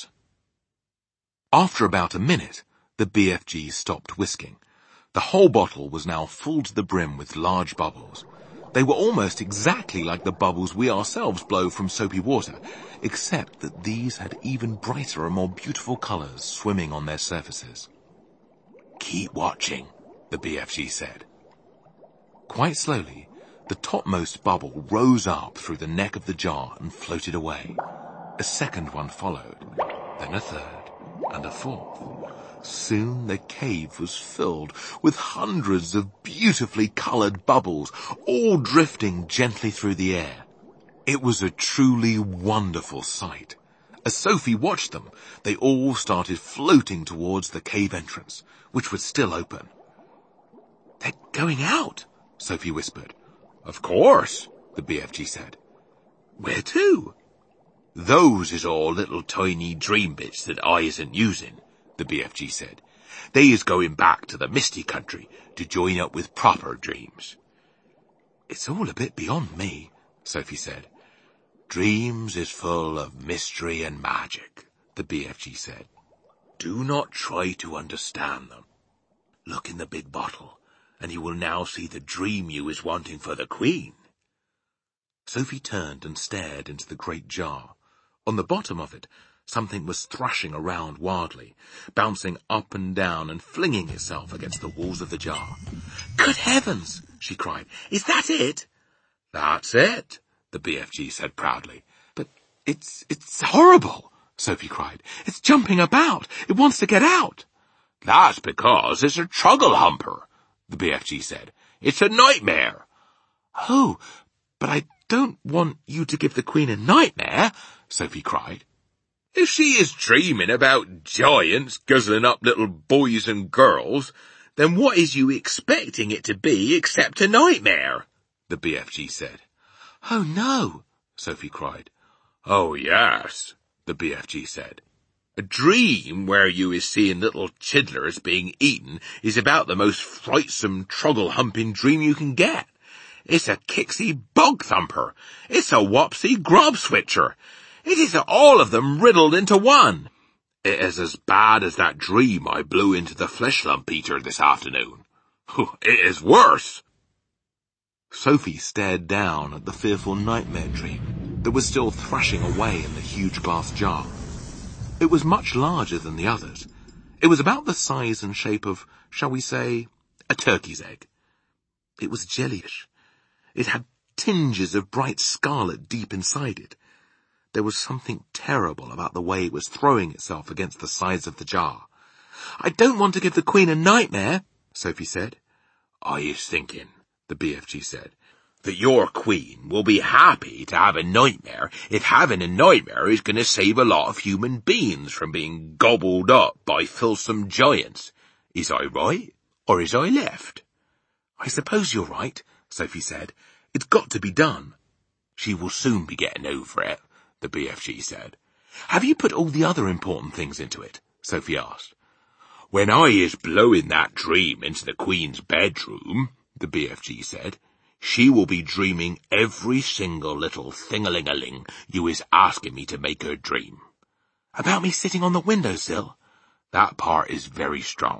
After about a minute, the B F G stopped whisking. The whole bottle was now full to the brim with large bubbles. They were almost exactly like the bubbles we ourselves blow from soapy water, except that these had even brighter and more beautiful colours swimming on their surfaces. Keep watching, the B F G said. Quite slowly, The topmost bubble rose up through the neck of the jar and floated away. A second one followed, then a third, and a fourth. Soon the cave was filled with hundreds of beautifully coloured bubbles, all drifting gently through the air. It was a truly wonderful sight. As Sophie watched them, they all started floating towards the cave entrance, which was still open. "They're going out," Sophie whispered. "Of course," the B F G said. "Where to?" "Those is all little tiny dream bits that I isn't using," the B F G said. "They is going back to the Misty Country to join up with proper dreams." "It's all a bit beyond me," Sophie said. "Dreams is full of mystery and magic," the B F G said. "Do not try to understand them. Look in the big bottle, and you will now see the dream you is wanting for the Queen." Sophie turned and stared into the great jar. On the bottom of it, something was thrashing around wildly, bouncing up and down and flinging itself against the walls of the jar. "Good heavens!" she cried. "Is that it?" "That's it," the B F G said proudly. "But it's, it's horrible," Sophie cried. "It's jumping about. It wants to get out." "That's because it's a truggle-humper," the B F G said. "It's a nightmare." "Oh, but I don't want you to give the Queen a nightmare," Sophie cried. "If she is dreaming about giants guzzling up little boys and girls, then what is you expecting it to be except a nightmare?" the B F G said. "Oh, no," Sophie cried. "Oh, yes," the B F G said. "A dream where you is seeing little chidlers being eaten is about the most frightsome truggle-humping dream you can get. It's a kicksy bog-thumper. It's a wopsy grub-switcher. It is all of them riddled into one. It is as bad as that dream I blew into the flesh lump eater this afternoon. It is worse." Sophie stared down at the fearful nightmare dream that was still thrashing away in the huge glass jar. It was much larger than the others. It was about the size and shape of, shall we say, a turkey's egg. It was jelly-ish. It had tinges of bright scarlet deep inside it. There was something terrible about the way it was throwing itself against the sides of the jar. "I don't want to give the Queen a nightmare," Sophie said. "I is thinking," the B F G said, "that your Queen will be happy to have a nightmare if having a nightmare is going to save a lot of human beings from being gobbled up by filsome giants. Is I right, or is I left?" "I suppose you're right," Sophie said. "It's got to be done." "She will soon be getting over it," the B F G said. "Have you put all the other important things into it?" Sophie asked. "When I is blowing that dream into the Queen's bedroom," the B F G said, "she will be dreaming every single little thing-a-ling-a-ling you is asking me to make her dream." "About me sitting on the windowsill?" "That part is very strong."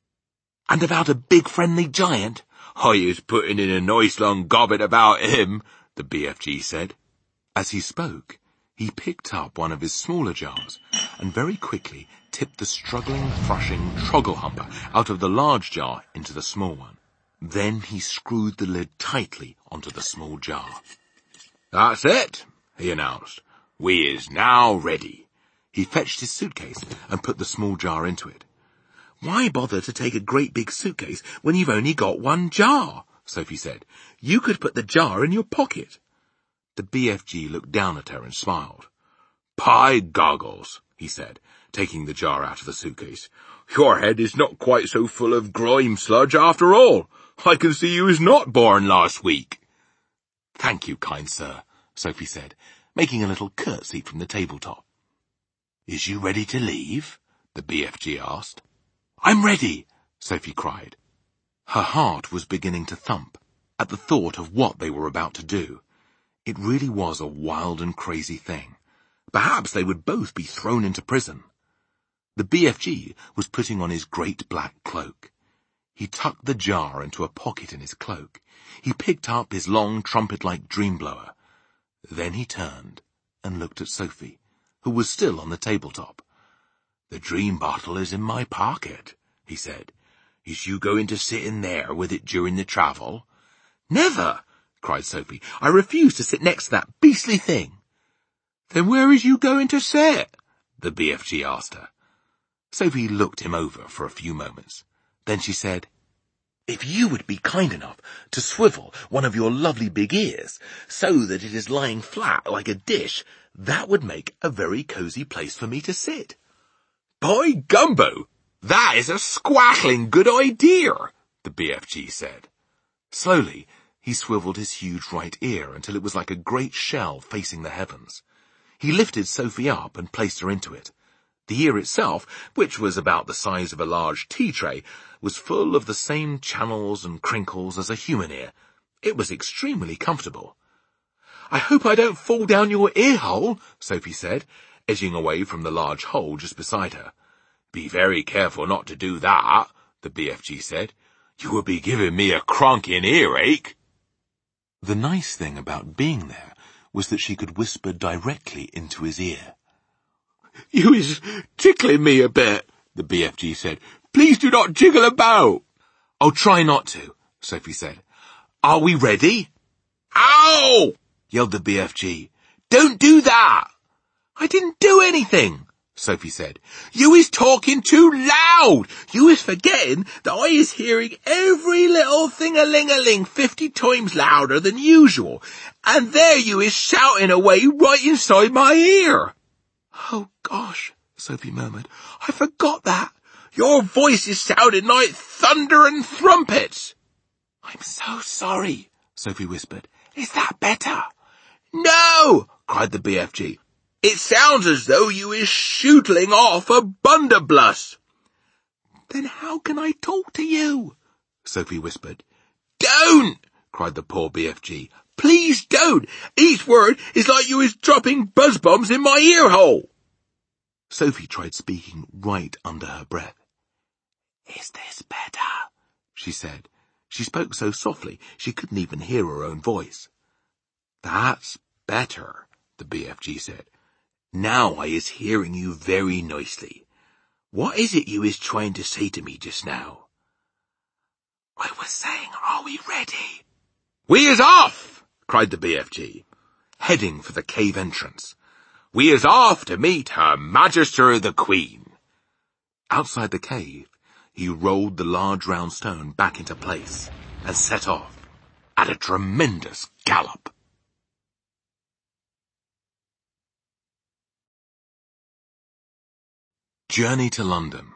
"And about a big friendly giant?" "I is putting in a nice long gobbet about him," the B F G said. As he spoke, he picked up one of his smaller jars and very quickly tipped the struggling, thrashing truggle-humper out of the large jar into the small one. Then he screwed the lid tightly onto the small jar. "That's it," he announced. "We is now ready." He fetched his suitcase and put the small jar into it. "Why bother to take a great big suitcase when you've only got one jar?" Sophie said. "You could put the jar in your pocket." The B F G looked down at her and smiled. "Pie goggles," he said, taking the jar out of the suitcase. "Your head is not quite so full of grime sludge after all. I can see you was not born last week." "Thank you, kind sir," Sophie said, making a little curtsy from the tabletop. "Is you ready to leave?" the B F G asked. "I'm ready," Sophie cried. Her heart was beginning to thump at the thought of what they were about to do. It really was a wild and crazy thing. Perhaps they would both be thrown into prison. The B F G was putting on his great black cloak. He tucked the jar into a pocket in his cloak. He picked up his long trumpet-like dream blower. Then he turned and looked at Sophie, who was still on the tabletop. "The dream bottle is in my pocket," he said. "Is you going to sit in there with it during the travel?" "Never!" cried Sophie. I refuse to sit next to that beastly thing. Then where is you going to sit? The B F G asked her. Sophie looked him over for a few moments. Then she said, If you would be kind enough to swivel one of your lovely big ears so that it is lying flat like a dish, that would make a very cosy place for me to sit. By gumbo, that is a squackling good idea, the B F G said. Slowly, he swiveled his huge right ear until it was like a great shell facing the heavens. He lifted Sophie up and placed her into it. The ear itself, which was about the size of a large tea tray, was full of the same channels and crinkles as a human ear. It was extremely comfortable. I hope I don't fall down your ear hole, Sophie said, edging away from the large hole just beside her. Be very careful not to do that, the B F G said. You will be giving me a cronking earache. The nice thing about being there was that she could whisper directly into his ear. You is tickling me a bit, the B F G said. Please do not jiggle about. I'll try not to, Sophie said. Are we ready? Ow! Yelled the B F G. Don't do that. I didn't do anything, Sophie said. You is talking too loud. You is forgetting that I is hearing every little thing-a-ling-a-ling fifty times louder than usual. And there you is shouting away right inside my ear. Oh, gosh, Sophie murmured. I forgot that. Your voice is sounding like thunder and trumpets. I'm so sorry, Sophie whispered. Is that better? No, cried the B F G. It sounds as though you is shootling off a blunderbuss. Then how can I talk to you? Sophie whispered. Don't, cried the poor B F G. Please don't. Each word is like you is dropping buzz bombs in my ear hole. Sophie tried speaking right under her breath. Is this better? She said. She spoke so softly she couldn't even hear her own voice. That's better, the B F G said. Now I is hearing you very nicely. What is it you is trying to say to me just now? I was saying, are we ready? We is off, cried the B F G, heading for the cave entrance. We is off to meet Her Majesty the Queen. Outside the cave, he rolled the large round stone back into place and set off at a tremendous gallop. Journey to London.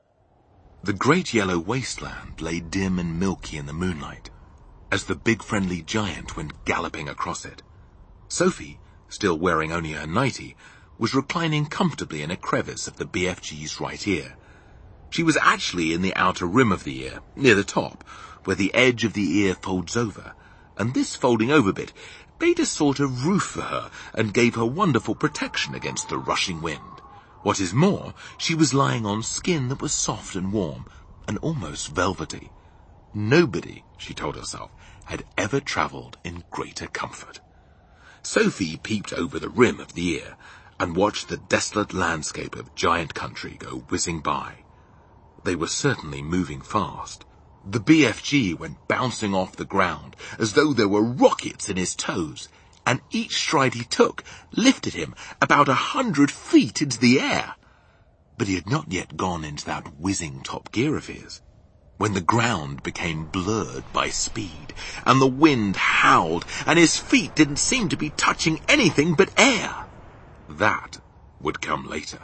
The great yellow wasteland lay dim and milky in the moonlight as the big friendly giant went galloping across it. Sophie, still wearing only her nightie, was reclining comfortably in a crevice of the B F G's right ear. She was actually in the outer rim of the ear, near the top, where the edge of the ear folds over, and this folding over bit made a sort of roof for her and gave her wonderful protection against the rushing wind. What is more, she was lying on skin that was soft and warm, and almost velvety. Nobody, she told herself, had ever travelled in greater comfort. Sophie peeped over the rim of the ear and watched the desolate landscape of giant country go whizzing by. They were certainly moving fast. The B F G went bouncing off the ground as though there were rockets in his toes, and each stride he took lifted him about a hundred feet into the air. But he had not yet gone into that whizzing top gear of his, when the ground became blurred by speed, and the wind howled, and his feet didn't seem to be touching anything but air. That would come later.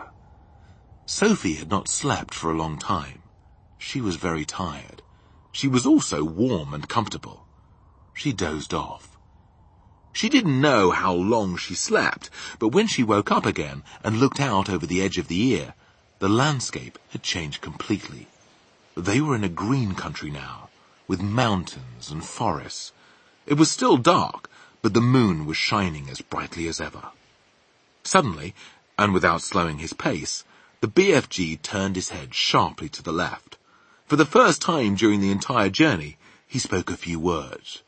Sophie had not slept for a long time. She was very tired. She was also warm and comfortable. She dozed off. She didn't know how long she slept, but when she woke up again and looked out over the edge of the ear, the landscape had changed completely. They were in a green country now, with mountains and forests. It was still dark, but the moon was shining as brightly as ever. Suddenly, and without slowing his pace, the B F G turned his head sharply to the left. For the first time during the entire journey, he spoke a few words.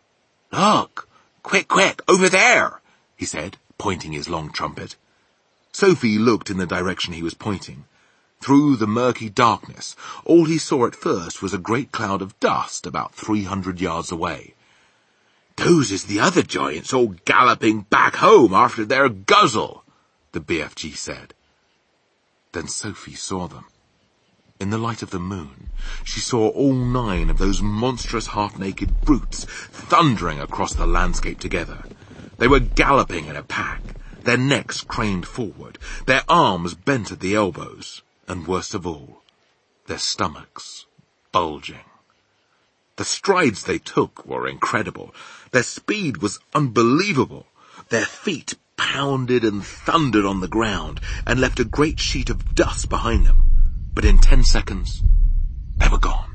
Look! Quick, quick, over there, he said, pointing his long trumpet. Sophie looked in the direction he was pointing. Through the murky darkness, all he saw at first was a great cloud of dust about three hundred yards away. Those is the other giants all galloping back home after their guzzle, the B F G said. Then Sophie saw them. In the light of the moon, she saw all nine of those monstrous half-naked brutes thundering across the landscape together. They were galloping in a pack, their necks craned forward, their arms bent at the elbows, and worst of all, their stomachs bulging. The strides they took were incredible. Their speed was unbelievable. Their feet pounded and thundered on the ground and left a great sheet of dust behind them. But in ten seconds, they were gone.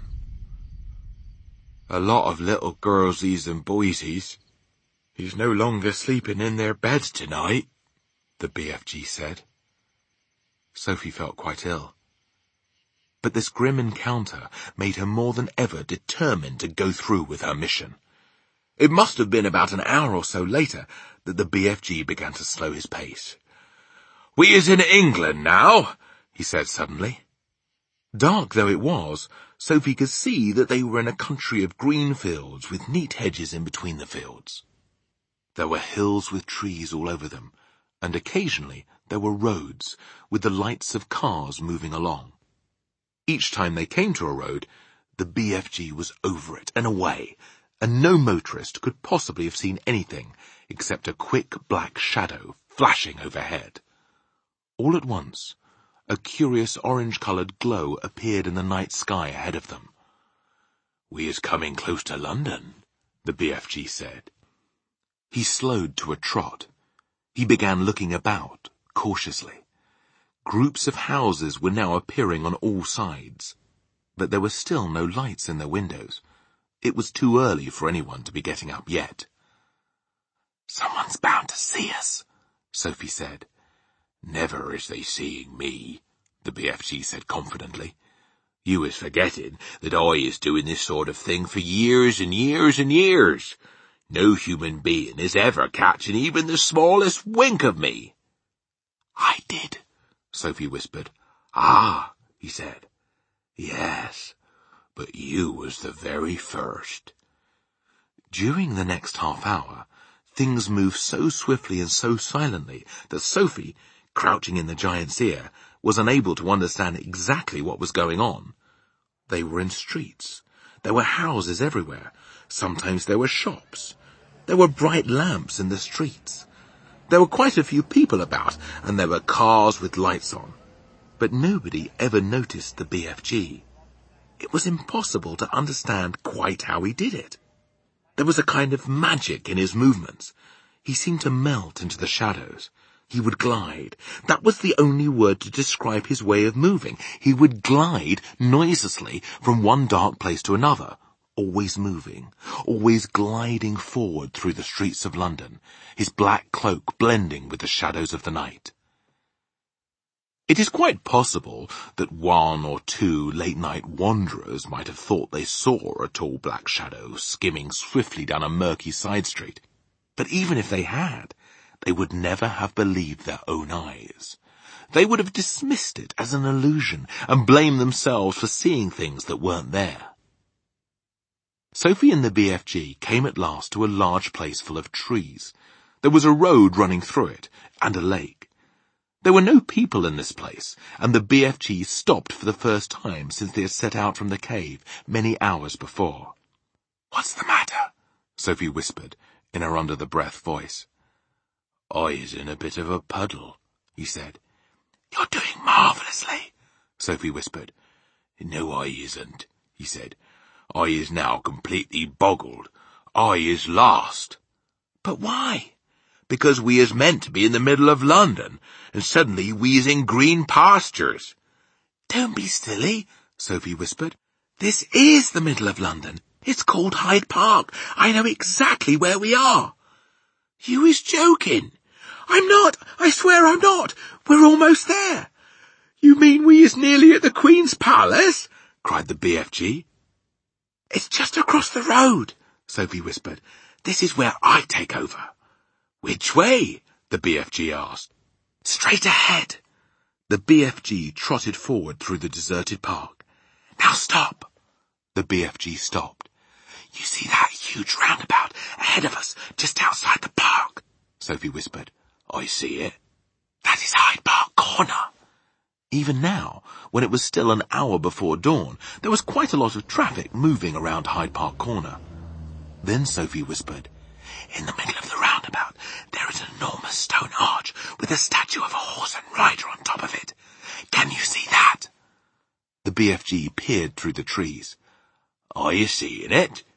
A lot of little girlsies and boysies. He's no longer sleeping in their beds tonight, the B F G said. Sophie felt quite ill. But this grim encounter made her more than ever determined to go through with her mission. It must have been about an hour or so later that the B F G began to slow his pace. "We is in England now," he said suddenly. Dark though it was, Sophie could see that they were in a country of green fields with neat hedges in between the fields. There were hills with trees all over them, and occasionally there were roads with the lights of cars moving along. Each time they came to a road, the B F G was over it and away, and no motorist could possibly have seen anything except a quick black shadow flashing overhead. All at once, a curious orange-coloured glow appeared in the night sky ahead of them. "We is coming close to London," the B F G said. He slowed to a trot. He began looking about, cautiously. Groups of houses were now appearing on all sides, but there were still no lights in their windows. It was too early for anyone to be getting up yet. "Someone's bound to see us," Sophie said. "Never is they seeing me," the B F G said confidently. "You is forgetting that I is doing this sort of thing for years and years and years. No human being is ever catching even the smallest wink of me." "I did," Sophie whispered. "Ah," he said. "Yes, but you was the very first." During the next half hour, things moved so swiftly and so silently that Sophie, crouching in the giant's ear, was unable to understand exactly what was going on. They were in streets. There were houses everywhere. Sometimes there were shops. There were bright lamps in the streets. There were quite a few people about, and there were cars with lights on. But nobody ever noticed the B F G. It was impossible to understand quite how he did it. There was a kind of magic in his movements. He seemed to melt into the shadows. He would glide. That was the only word to describe his way of moving. He would glide noiselessly from one dark place to another, always moving, always gliding forward through the streets of London, his black cloak blending with the shadows of the night. It is quite possible that one or two late-night wanderers might have thought they saw a tall black shadow skimming swiftly down a murky side street, but even if they had, they would never have believed their own eyes. They would have dismissed it as an illusion and blamed themselves for seeing things that weren't there. Sophie and the B F G came at last to a large place full of trees. There was a road running through it, and a lake. There were no people in this place, and the B F G stopped for the first time since they had set out from the cave many hours before. "What's the matter?" Sophie whispered in her under-the-breath voice. "I is in a bit of a puddle," he said. "You're doing marvellously," Sophie whispered. "No, I isn't," he said. "I is now completely boggled. I is lost." "But why?" "Because we is meant to be in the middle of London, and suddenly we is in green pastures." "Don't be silly," Sophie whispered. "This is the middle of London. It's called Hyde Park. I know exactly where we are." "You is joking." "I'm not. I swear I'm not. We're almost there." "You mean we is nearly at the Queen's Palace?" cried the B F G. "It's just across the road," Sophie whispered. "This is where I take over." "Which way?" the B F G asked. "Straight ahead." The B F G trotted forward through the deserted park. "Now stop." The B F G stopped. You see that huge roundabout ahead of us, just outside the park? Sophie whispered. I see it. That is Hyde Park Corner. Even now, when it was still an hour before dawn, there was quite a lot of traffic moving around Hyde Park Corner. Then Sophie whispered, In the middle of the roundabout, there is an enormous stone arch with a statue of a horse and rider on top of it. Can you see that? The B F G peered through the trees. Are you seeing it?